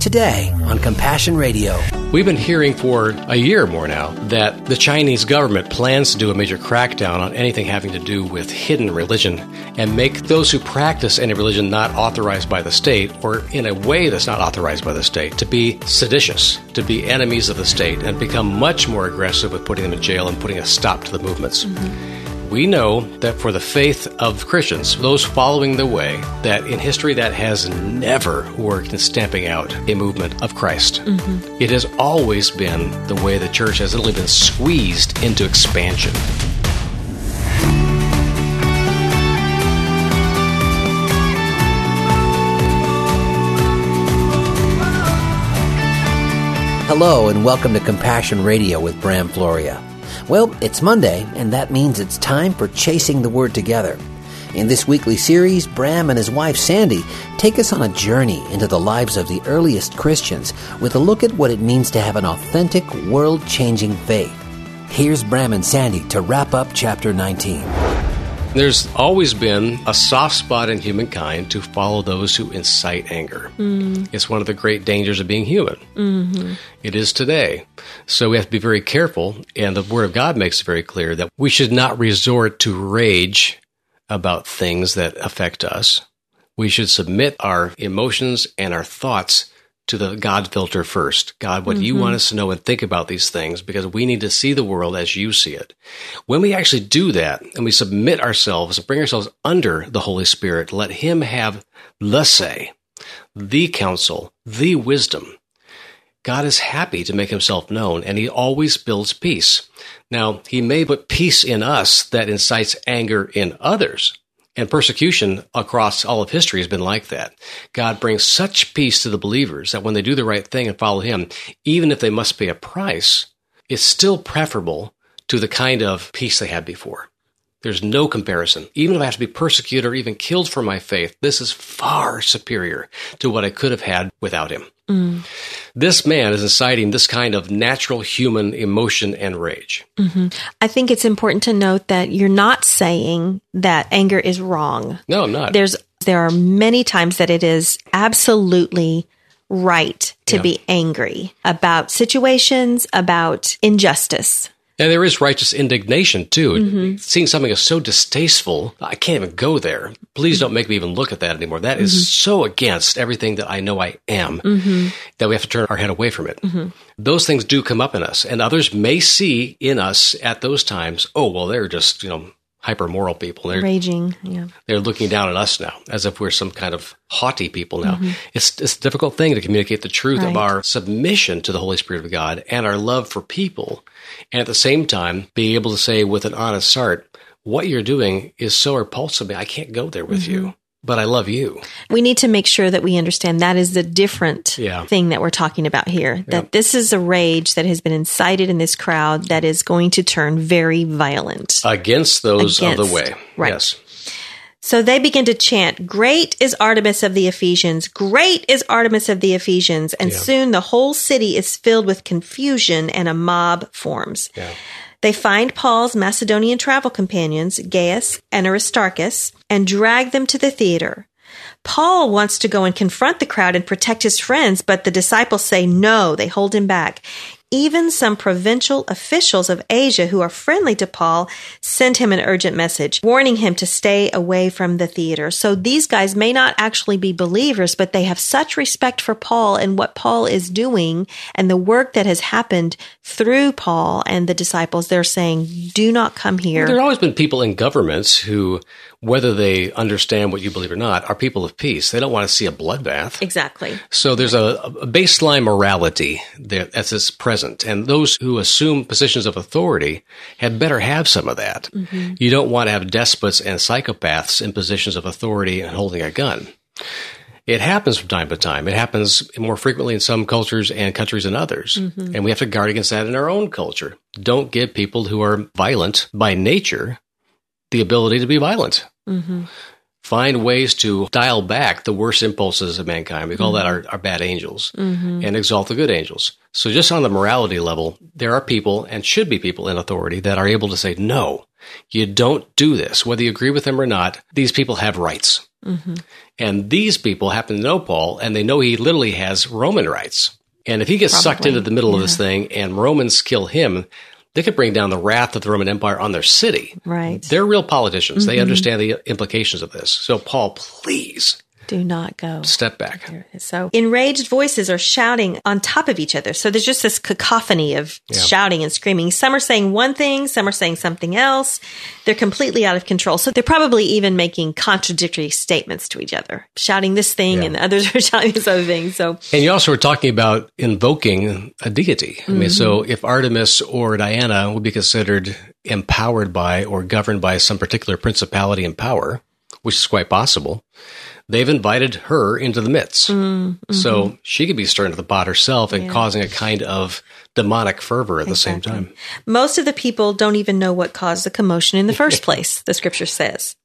Today on Compassion Radio. We've been hearing for a year or more now that the Chinese government plans to do a major crackdown on anything having to do with hidden religion and make those who practice any religion not authorized by the state, or in a way that's not authorized by the state, to be seditious, to be enemies of the state, and become much more aggressive with putting them in jail and putting a stop to the movements. We know that for the faith of Christians, those following the way, that in history that has never worked in stamping out a movement of Christ. It has always been the way the church has literally been squeezed into expansion. Hello and welcome to Compassion Radio with Bram Floria. Well, it's Monday, and that means it's time for Chasing the Word Together. In this weekly series, Bram and his wife Sandy take us on a journey into the lives of the earliest Christians with a look at what it means to have an authentic, world-changing faith. Here's Bram and Sandy to wrap up Chapter 19. There's always been a soft spot in humankind to follow those who incite anger. It's one of the great dangers of being human. It is today. So we have to be very careful, and the Word of God makes it very clear that we should not resort to rage about things that affect us. We should submit our emotions and our thoughts to the God filter first. God, what do you want us to know and think about these things? Because we need to see the world as you see it. When we actually do that, and we submit ourselves, bring ourselves under the Holy Spirit, let Him have the say, the counsel, the wisdom, God is happy to make Himself known, and He always builds peace. Now, He may put peace in us that incites anger in others. And persecution across all of history has been like that. God brings such peace to the believers that when they do the right thing and follow Him, even if they must pay a price, it's still preferable to the kind of peace they had before. There's no comparison. Even if I have to be persecuted or even killed for my faith, this is far superior to what I could have had without Him. This man is inciting this kind of natural human emotion and rage. I think it's important to note that you're not saying that anger is wrong. No, I'm not. There are many times that it is absolutely right to be angry about situations, about injustice. And there is righteous indignation, too. Seeing something is so distasteful, I can't even go there. Please don't make me even look at that anymore. That is so against everything that I know I am that we have to turn our head away from it. Those things do come up in us, and others may see in us at those times, oh, well, they're just, hyper-moral people. They're raging, They're looking down at us now as if we're some kind of haughty people now. It's a difficult thing to communicate the truth of our submission to the Holy Spirit of God and our love for people, and at the same time be able to say with an honest heart, what you're doing is so repulsive to me, I can't go there with you, but I love you. We need to make sure that we understand that is the different thing that we're talking about here, that this is a rage that has been incited in this crowd that is going to turn very violent. Against those of the way. Right. Yes. So they begin to chant, "Great is Artemis of the Ephesians! Great is Artemis of the Ephesians!" And soon the whole city is filled with confusion and a mob forms. They find Paul's Macedonian travel companions, Gaius and Aristarchus, and drag them to the theater. Paul wants to go and confront the crowd and protect his friends, but the disciples say no, they hold him back. Even some provincial officials of Asia who are friendly to Paul send him an urgent message, warning him to stay away from the theater. So these guys may not actually be believers, but they have such respect for Paul and what Paul is doing and the work that has happened through Paul and the disciples. They're saying, do not come here. There have always been people in governments who, whether they understand what you believe or not, are people of peace. They don't want to see a bloodbath. Exactly. So there's a baseline morality that's present. And those who assume positions of authority had better have some of that. You don't want to have despots and psychopaths in positions of authority and holding a gun. It happens from time to time. It happens more frequently in some cultures and countries than others. And we have to guard against that in our own culture. Don't give people who are violent by nature the ability to be violent. Find ways to dial back the worst impulses of mankind. We call that our bad angels, and exalt the good angels. So just on the morality level, there are people, and should be people in authority, that are able to say, no, you don't do this. Whether you agree with them or not, these people have rights. And these people happen to know Paul, and they know he literally has Roman rights. And if he gets sucked into the middle of this thing and Romans kill him, they could bring down the wrath of the Roman Empire on their city. Right. They're real politicians. They understand the implications of this. So, Paul, please do not go. Step back. So enraged voices are shouting on top of each other. So there's just this cacophony of shouting and screaming. Some are saying one thing, some are saying something else. They're completely out of control. So they're probably even making contradictory statements to each other, shouting this thing and others are shouting this other thing. So, and you also were talking about invoking a deity. I mean, so if Artemis or Diana would be considered empowered by or governed by some particular principality and power, which is quite possible, they've invited her into the midst. So she could be stirring to the pot herself and causing a kind of demonic fervor at the same time. Most of the people don't even know what caused the commotion in the first place, the scripture says.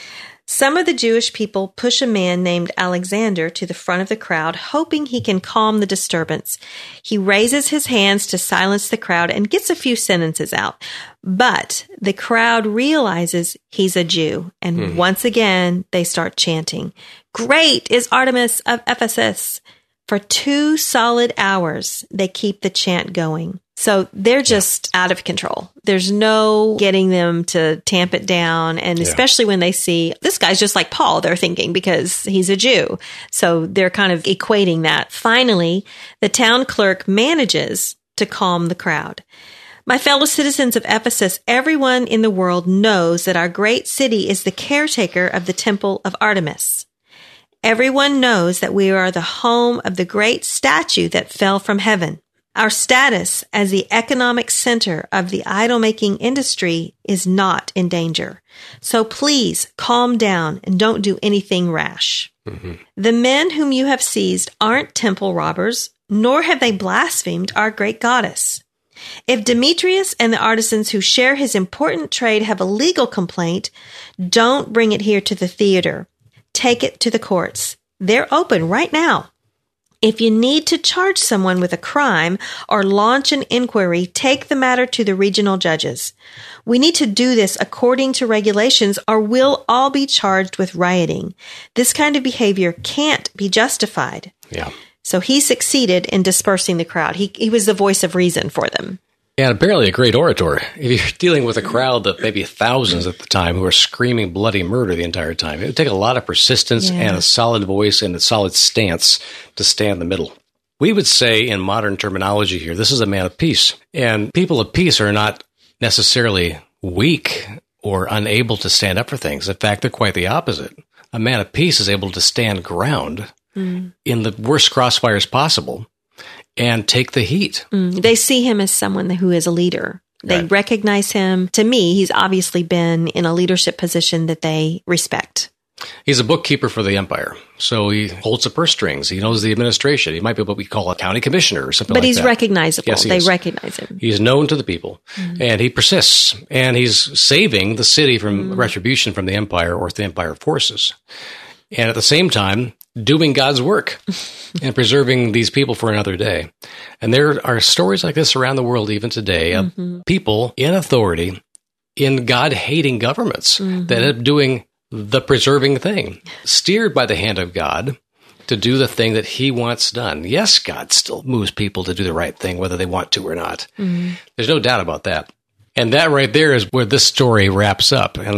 Some of the Jewish people push a man named Alexander to the front of the crowd, hoping he can calm the disturbance. He raises his hands to silence the crowd and gets a few sentences out. But the crowd realizes he's a Jew, and once again, they start chanting, "Great is Artemis of Ephesus!" For 2 solid hours, they keep the chant going. So they're just out of control. There's no getting them to tamp it down. And especially when they see this guy's just like Paul, they're thinking, because he's a Jew. So they're kind of equating that. Finally, the town clerk manages to calm the crowd. My fellow citizens of Ephesus, everyone in the world knows that our great city is the caretaker of the temple of Artemis. Everyone knows that we are the home of the great statue that fell from heaven. Our status as the economic center of the idol-making industry is not in danger. So please calm down and don't do anything rash. The men whom you have seized aren't temple robbers, nor have they blasphemed our great goddess. If Demetrius and the artisans who share his important trade have a legal complaint, don't bring it here to the theater. Take it to the courts. They're open right now. If you need to charge someone with a crime or launch an inquiry, take the matter to the regional judges. We need to do this according to regulations or we'll all be charged with rioting. This kind of behavior can't be justified. Yeah. So he succeeded in dispersing the crowd. He was the voice of reason for them. And apparently a great orator. If you're dealing with a crowd of maybe thousands at the time who are screaming bloody murder the entire time, it would take a lot of persistence and a solid voice and a solid stance to stay in the middle. We would say in modern terminology here, this is a man of peace. And people of peace are not necessarily weak or unable to stand up for things. In fact, they're quite the opposite. A man of peace is able to stand ground in the worst crossfires possible and take the heat. They see him as someone who is a leader. They recognize him. To me, he's obviously been in a leadership position that they respect. He's a bookkeeper for the empire. So he holds the purse strings. He knows the administration. He might be what we call a county commissioner or something like that. But he's recognizable. Yes, they recognize him. He's known to the people. And he persists. And he's saving the city from retribution from the empire or the empire forces. And at the same time, doing God's work and preserving these people for another day. And there are stories like this around the world even today of people in authority in God-hating governments that end up doing the preserving thing, steered by the hand of God to do the thing that he wants done. Yes, God still moves people to do the right thing, whether they want to or not. There's no doubt about that. And that right there is where this story wraps up. And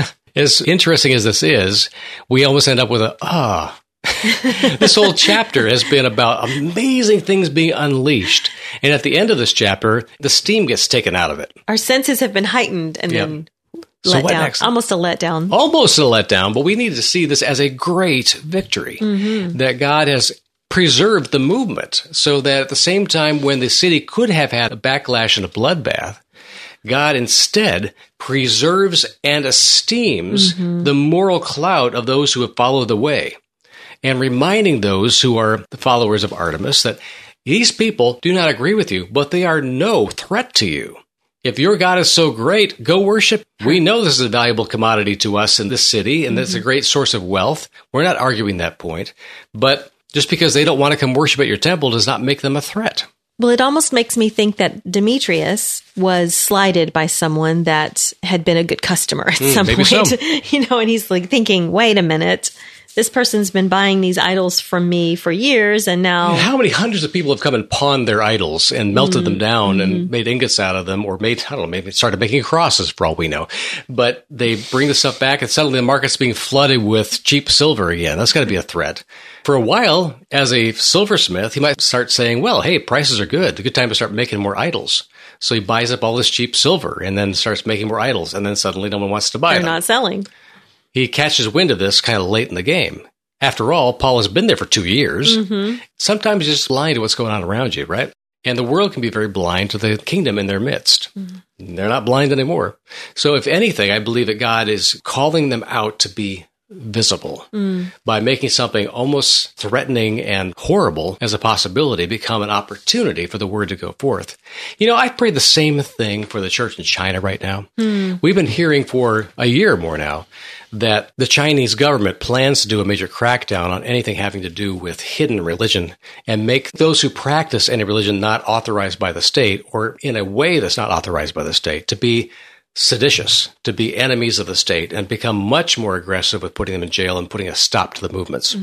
as interesting as this is, we almost end up with this whole chapter has been about amazing things being unleashed. And at the end of this chapter, the steam gets taken out of it. Our senses have been heightened and then let down. Next? Almost a letdown. Almost a letdown, but we need to see this as a great victory. That God has preserved the movement so that at the same time when the city could have had a backlash and a bloodbath, God instead preserves and esteems the moral clout of those who have followed the way. And reminding those who are the followers of Artemis that these people do not agree with you, but they are no threat to you. If your God is so great, go worship. We know this is a valuable commodity to us in this city, and it's a great source of wealth. We're not arguing that point. But just because they don't want to come worship at your temple does not make them a threat. Well, it almost makes me think that Demetrius was slighted by someone that had been a good customer at some point. So. And he's like thinking, wait a minute, this person's been buying these idols from me for years, and now... How many hundreds of people have come and pawned their idols and melted them down and made ingots out of them, or maybe started making crosses for all we know. But they bring the stuff back, and suddenly the market's being flooded with cheap silver again. That's got to be a threat. For a while, as a silversmith, he might start saying, well, hey, prices are good. It's a good time to start making more idols. So he buys up all this cheap silver and then starts making more idols, and then suddenly no one wants to buy them. They're not selling. He catches wind of this kind of late in the game. After all, Paul has been there for 2 years. Sometimes you're just blind to what's going on around you, right? And the world can be very blind to the kingdom in their midst. They're not blind anymore. So if anything, I believe that God is calling them out to be visible by making something almost threatening and horrible as a possibility become an opportunity for the word to go forth. I pray the same thing for the church in China right now. We've been hearing for a year or more now that the Chinese government plans to do a major crackdown on anything having to do with hidden religion and make those who practice any religion not authorized by the state, or in a way that's not authorized by the state, to be seditious, to be enemies of the state, and become much more aggressive with putting them in jail and putting a stop to the movements.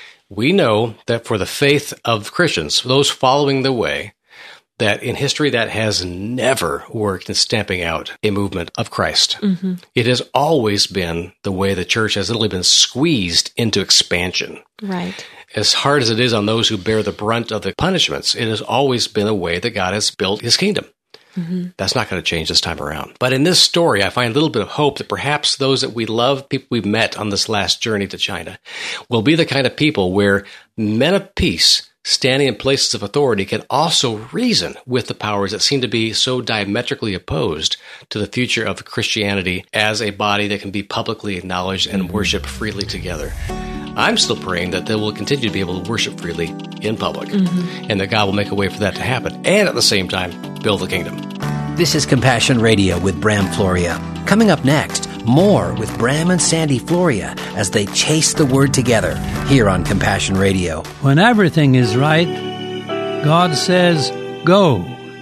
We know that for the faith of Christians, those following the way, that in history that has never worked in stamping out a movement of Christ. It has always been the way the church has literally been squeezed into expansion. Right. As hard as it is on those who bear the brunt of the punishments, it has always been a way that God has built his kingdom. That's not going to change this time around. But in this story, I find a little bit of hope that perhaps those that we love, people we've met on this last journey to China, will be the kind of people where men of peace standing in places of authority can also reason with the powers that seem to be so diametrically opposed to the future of Christianity as a body that can be publicly acknowledged and worship freely together. I'm still praying that they will continue to be able to worship freely in public, and that God will make a way for that to happen, and at the same time, build the kingdom. This is Compassion Radio with Bram Floria. Coming up next, more with Bram and Sandy Floria as they chase the word together here on Compassion Radio. When everything is right, God says, go.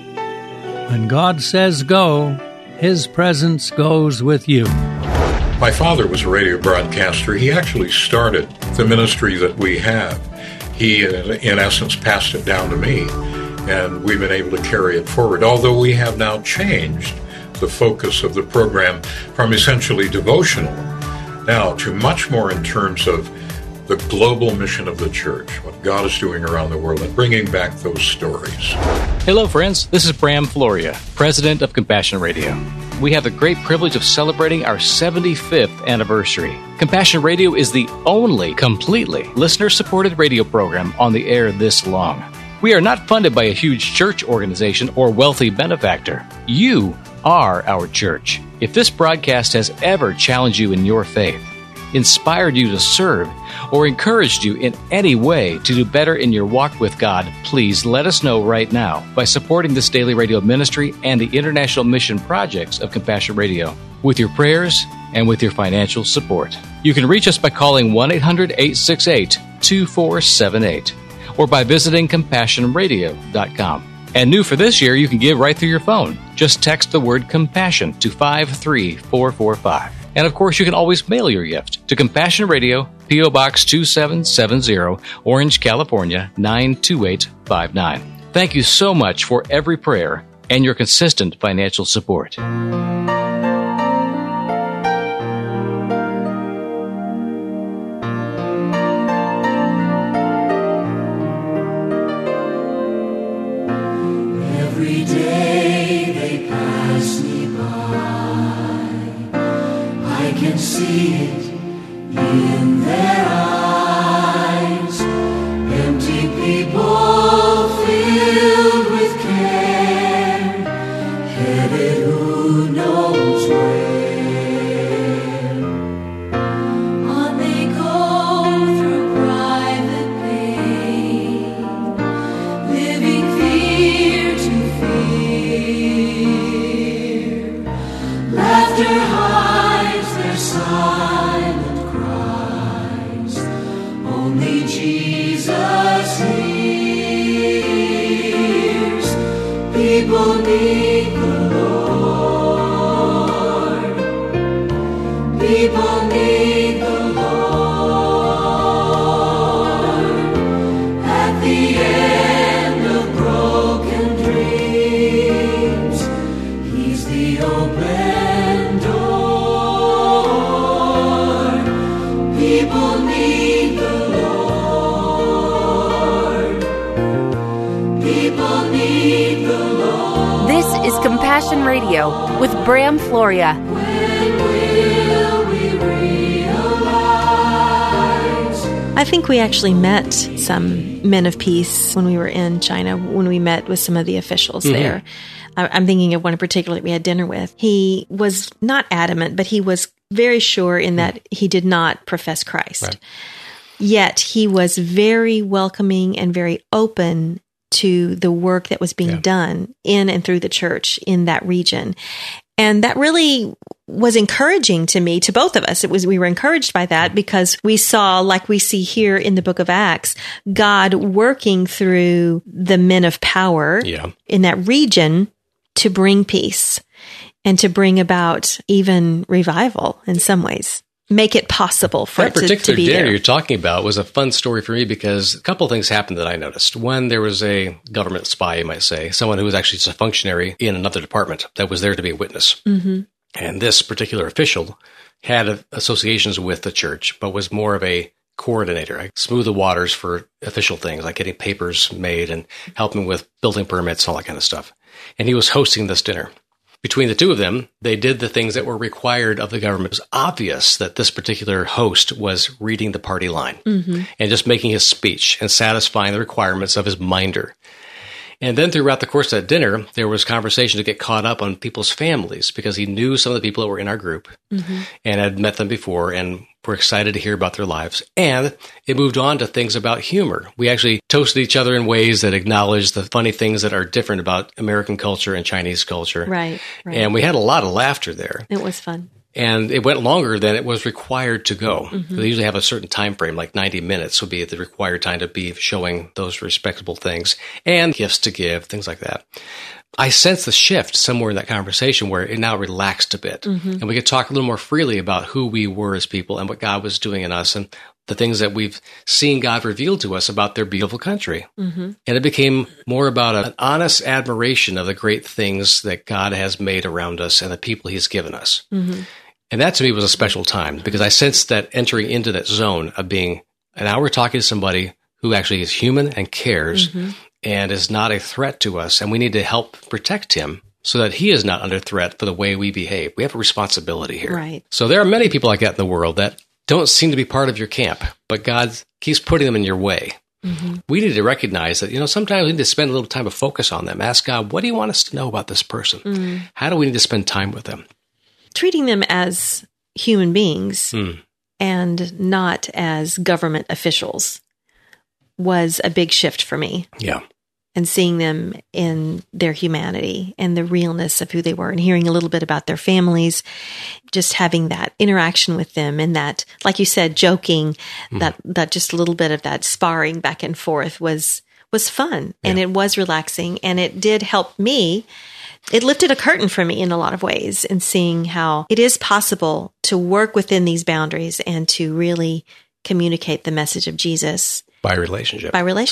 When God says go, His presence goes with you. My father was a radio broadcaster. He actually started the ministry that we have. He, in essence, passed it down to me, and we've been able to carry it forward, although we have now changed the focus of the program from essentially devotional now to much more in terms of the global mission of the church, what God is doing around the world, and bringing back those stories. Hello, friends. This is Bram Floria, president of Compassion Radio. We have the great privilege of celebrating our 75th anniversary. Compassion Radio is the only completely listener-supported radio program on the air this long. We are not funded by a huge church organization or wealthy benefactor. You are our church. If this broadcast has ever challenged you in your faith, inspired you to serve, or encouraged you in any way to do better in your walk with God, please let us know right now by supporting this daily radio ministry and the international mission projects of Compassion Radio with your prayers and with your financial support. You can reach us by calling 1-800-868-2478 or by visiting CompassionRadio.com. And new for this year, you can give right through your phone. Just text the word compassion to 53445. And of course, you can always mail your gift to Compassion Radio, P.O. Box 2770, Orange, California, 92859. Thank you so much for every prayer and your consistent financial support. Every day they pass me by, I can see it in their eyes. Empty people filled with care, headed who knows where. On they go through private pain, living fear to fear. Laughter hides their silent cries, only Jesus hears. People need the Lord. People need the Lord. At the end of broken dreams, He's the open door. People need the Lord. People need the Lord. This is Compassion Radio with Bram Floria. When will we realize? I think we actually met some men of peace when we were in China, when we met with some of the officials there. I'm thinking of one in particular that we had dinner with. He was not adamant, but he was very sure in that he did not profess Christ. Right. Yet he was very welcoming and very open to the work that was being done in and through the church in that region. And that really was encouraging to me, to both of us. We were encouraged by that because we saw, like we see here in the book of Acts, God working through the men of power in that region to bring peace and to bring about even revival in some ways. Make it possible for that it to particular be dinner there. you're talking about was a fun story for me because a couple of things happened that I noticed. One, there was a government spy, you might say, someone who was actually just a functionary in another department that was there to be a witness. Mm-hmm. And this particular official had associations with the church, but was more of a coordinator, like smooth the waters for official things, like getting papers made and helping with building permits and all that kind of stuff. And he was hosting this dinner. Between the two of them, they did the things that were required of the government. It was obvious that this particular host was reading the party line and just making his speech and satisfying the requirements of his minder. And then throughout the course of that dinner, there was conversation to get caught up on people's families because he knew some of the people that were in our group and had met them before and were excited to hear about their lives. And it moved on to things about humor. We actually toasted each other in ways that acknowledged the funny things that are different about American culture and Chinese culture. Right. And we had a lot of laughter there. It was fun. And it went longer than it was required to go. They usually have a certain time frame, like 90 minutes would be the required time to be showing those respectable things and gifts to give, things like that. I sense the shift somewhere in that conversation where it now relaxed a bit. And we could talk a little more freely about who we were as people and what God was doing in us and the things that we've seen God reveal to us about their beautiful country. And it became more about an honest admiration of the great things that God has made around us and the people He's given us. And that to me was a special time because I sensed that entering into that zone of being an hour talking to somebody who actually is human and cares and is not a threat to us. And we need to help protect him so that he is not under threat for the way we behave. We have a responsibility here. Right. So there are many people like that in the world that don't seem to be part of your camp, but God keeps putting them in your way. We need to recognize that, sometimes we need to spend a little time to focus on them. Ask God, what do you want us to know about this person? How do we need to spend time with them? Treating them as human beings and not as government officials was a big shift for me. Yeah. And seeing them in their humanity and the realness of who they were and hearing a little bit about their families, just having that interaction with them and that, like you said, joking, that just a little bit of that sparring back and forth was fun and it was relaxing and it did help me. It lifted a curtain for me in a lot of ways in seeing how it is possible to work within these boundaries and to really communicate the message of Jesus. By relationship.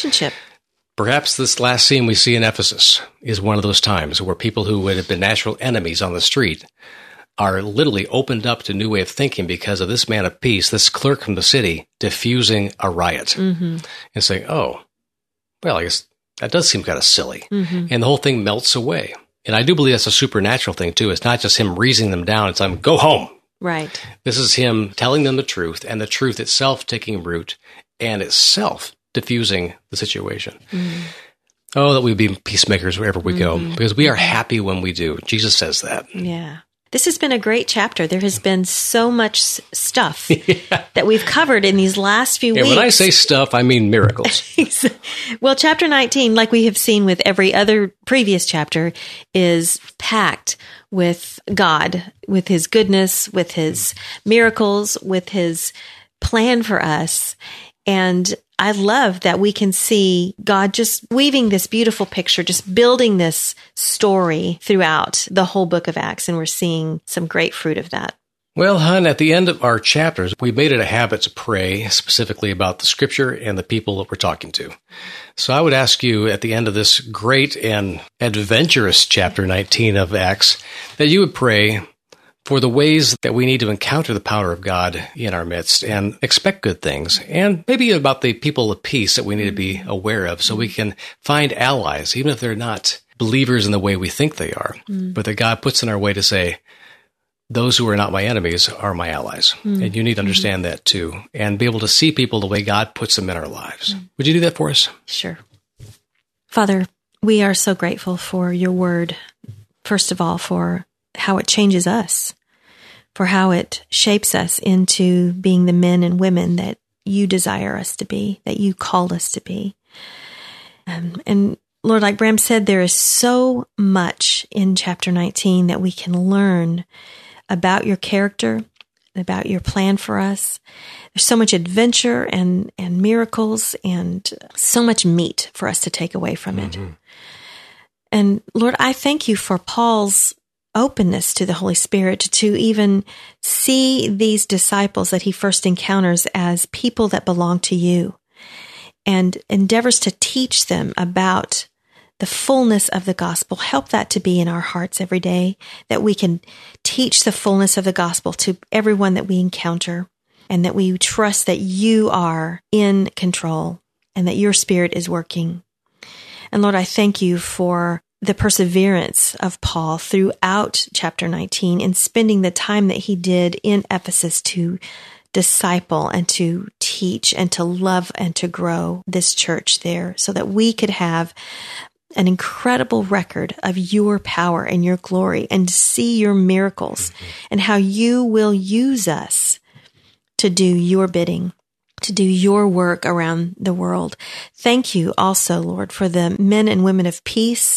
Perhaps this last scene we see in Ephesus is one of those times where people who would have been natural enemies on the street are literally opened up to a new way of thinking because of this man of peace, this clerk from the city, diffusing a riot and saying, oh, well, I guess that does seem kind of silly. And the whole thing melts away. And I do believe that's a supernatural thing, too. It's not just him reasoning them down and saying, go home. Right. This is him telling them the truth and the truth itself taking root and itself diffusing the situation. Oh, that we be peacemakers wherever we go, because we are happy when we do. Jesus says that. Yeah. This has been a great chapter. There has been so much stuff that we've covered in these last few weeks. When I say stuff, I mean miracles. Well, chapter 19, like we have seen with every other previous chapter, is packed with God, with His goodness, with His miracles, with His plan for us. And I love that we can see God just weaving this beautiful picture, just building this story throughout the whole book of Acts. And we're seeing some great fruit of that. Well, hon, at the end of our chapters, we made it a habit to pray specifically about the scripture and the people that we're talking to. So I would ask you at the end of this great and adventurous chapter 19 of Acts that you would pray for the ways that we need to encounter the power of God in our midst and expect good things, and maybe about the people of peace that we need to be aware of so we can find allies, even if they're not believers in the way we think they are, but that God puts in our way to say, those who are not my enemies are my allies. And you need to understand that too, and be able to see people the way God puts them in our lives. Would you do that for us? Sure. Father, we are so grateful for your word, first of all, for how it changes us, for how it shapes us into being the men and women that you desire us to be, that you called us to be. And Lord, like Bram said, there is so much in chapter 19 that we can learn about your character, about your plan for us. There's so much adventure and miracles and so much meat for us to take away from it. And Lord, I thank you for Paul's openness to the Holy Spirit to even see these disciples that he first encounters as people that belong to you, and endeavors to teach them about the fullness of the gospel. Help that to be in our hearts every day, that we can teach the fullness of the gospel to everyone that we encounter, and that we trust that you are in control and that your Spirit is working. And Lord, I thank you for the perseverance of Paul throughout chapter 19 in spending the time that he did in Ephesus to disciple and to teach and to love and to grow this church there, so that we could have an incredible record of your power and your glory, and see your miracles and how you will use us to do your bidding, to do your work around the world. Thank you also, Lord, for the men and women of peace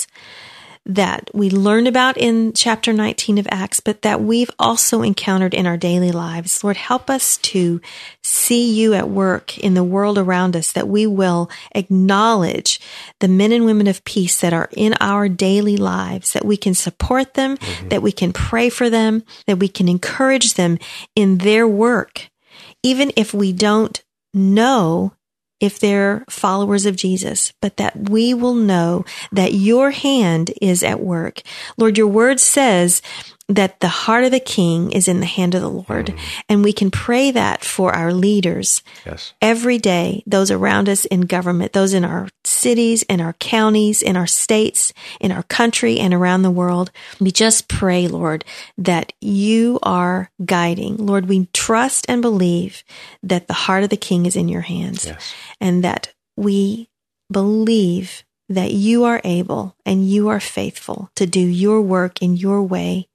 that we learned about in chapter 19 of Acts, but that we've also encountered in our daily lives. Lord, help us to see you at work in the world around us, that we will acknowledge the men and women of peace that are in our daily lives, that we can support them, that we can pray for them, that we can encourage them in their work, even if we don't know if they're followers of Jesus, but that we will know that your hand is at work. Lord, your word says that the heart of the king is in the hand of the Lord. And we can pray that for our leaders every day, those around us in government, those in our cities, in our counties, in our states, in our country, and around the world. We just pray, Lord, that you are guiding. Lord, we trust and believe that the heart of the king is in your hands, and that we believe that you are able and you are faithful to do your work in your way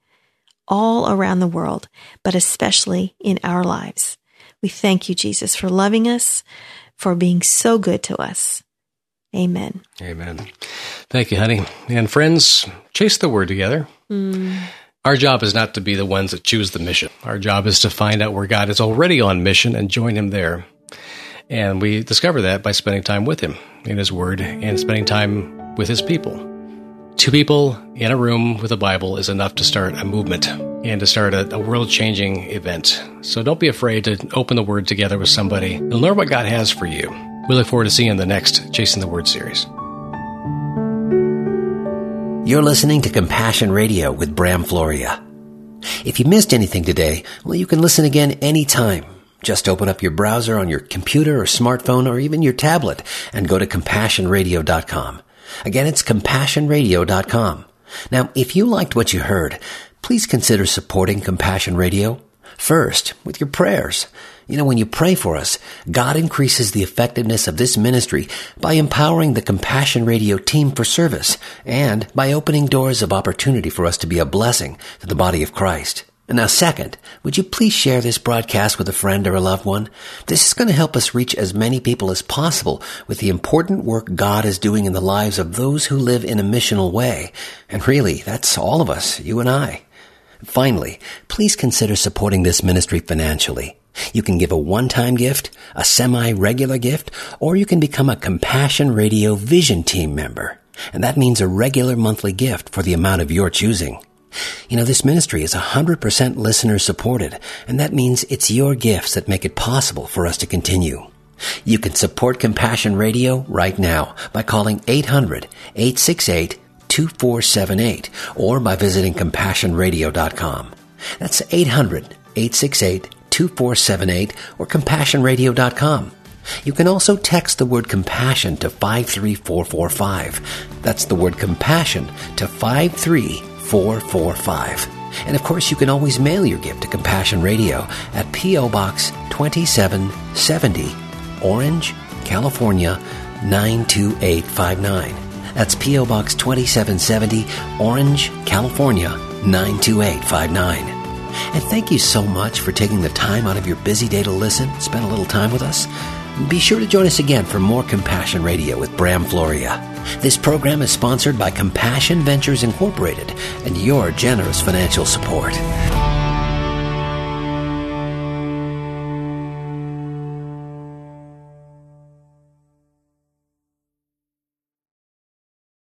all around the world, but especially in our lives. We thank you, Jesus, for loving us, for being so good to us. Amen. Amen. Thank you, honey. And friends, chase the word together. Our job is not to be the ones that choose the mission. Our job is to find out where God is already on mission and join him there. And we discover that by spending time with him in his word and spending time with his people. 2 people in a room with a Bible is enough to start a movement and to start a world-changing event. So don't be afraid to open the Word together with somebody and learn what God has for you. We look forward to seeing you in the next Chasing the Word series. You're listening to Compassion Radio with Bram Floria. If you missed anything today, well, you can listen again anytime. Just open up your browser on your computer or smartphone or even your tablet and go to CompassionRadio.com. Again, it's CompassionRadio.com. Now, if you liked what you heard, please consider supporting Compassion Radio. First, with your prayers. You know, when you pray for us, God increases the effectiveness of this ministry by empowering the Compassion Radio team for service and by opening doors of opportunity for us to be a blessing to the body of Christ. And now, second, would you please share this broadcast with a friend or a loved one? This is going to help us reach as many people as possible with the important work God is doing in the lives of those who live in a missional way. And really, that's all of us, you and I. Finally, please consider supporting this ministry financially. You can give a one-time gift, a semi-regular gift, or you can become a Compassion Radio Vision Team member. And that means a regular monthly gift for the amount of your choosing. You know, this ministry is 100% listener supported, and that means it's your gifts that make it possible for us to continue. You can support Compassion Radio right now by calling 800-868-2478 or by visiting CompassionRadio.com. That's 800-868-2478 or CompassionRadio.com. You can also text the word compassion to 53445. That's the word compassion to 53445. And of course, you can always mail your gift to Compassion Radio at P.O. Box 2770, Orange, California 92859. That's P.O. Box 2770, Orange, California 92859. And thank you so much for taking the time out of your busy day to listen, spend a little time with us. Be sure to join us again for more Compassion Radio with Bram Floria. This program is sponsored by Compassion Ventures Incorporated and your generous financial support.